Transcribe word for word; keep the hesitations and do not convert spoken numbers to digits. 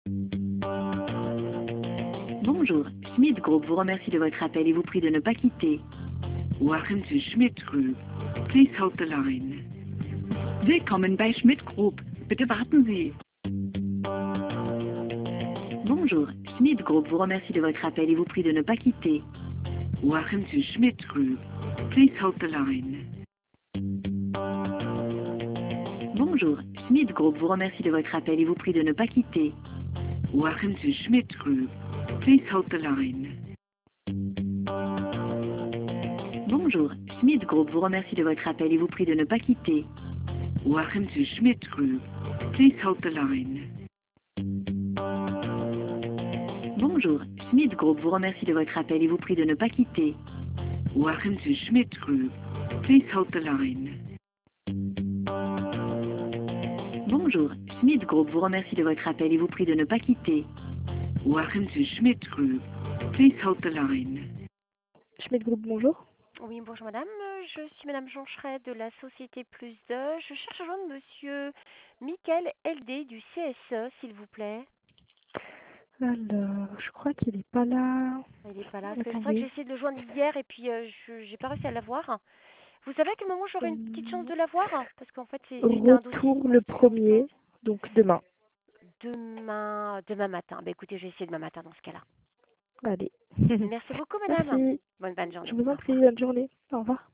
Bonjour, Schmidt Group vous remercie de votre appel et vous prie de ne pas quitter. Welcome to Schmidt Group. Please hold the line. Willkommen bei Schmidt Group. Bitte warten Sie. Bonjour, Schmidt Group vous remercie de votre appel et vous prie de ne pas quitter. Welcome to Schmidt Group. Please hold the line. Bonjour, Schmidt Group vous remercie de votre appel et vous prie de ne pas quitter. Welcome to Schmidt Group. Please hold the line. Bonjour, Schmidt Group vous remercie de votre appel et vous prie de ne pas quitter. Welcome to Schmidt Group. Please hold the line. Bonjour, Schmidt Group vous remercie de votre appel et vous prie de ne pas quitter. Welcome to Schmidt Group. Please hold the line. Bonjour, Schmidt Group vous remercie de votre appel et vous prie de ne pas quitter. Welcome to Schmidt Group. Please hold the line. Schmidt Group, bonjour. Oui, bonjour madame. Euh, Je suis madame Joncheret de la société Plus deux. Je cherche à joindre monsieur Michael L D du C S E, s'il vous plaît. Alors, je crois qu'il n'est pas là. Il n'est pas là. C'est vrai que j'ai Attendez. essayé de le joindre hier et puis euh, je n'ai pas réussi à l'avoir. Vous savez à quel moment j'aurai une petite chance Euh, de l'avoir? Parce qu'en fait, c'est suite à un dossier de Retour le confidentiel. premier, donc demain. Demain, demain matin. Bah, écoutez, j'ai essayé demain matin dans ce cas-là. Allez. Merci beaucoup madame. Merci. Bonne, bonne Je journée. vous Au en prie, revoir. bonne journée. Au revoir.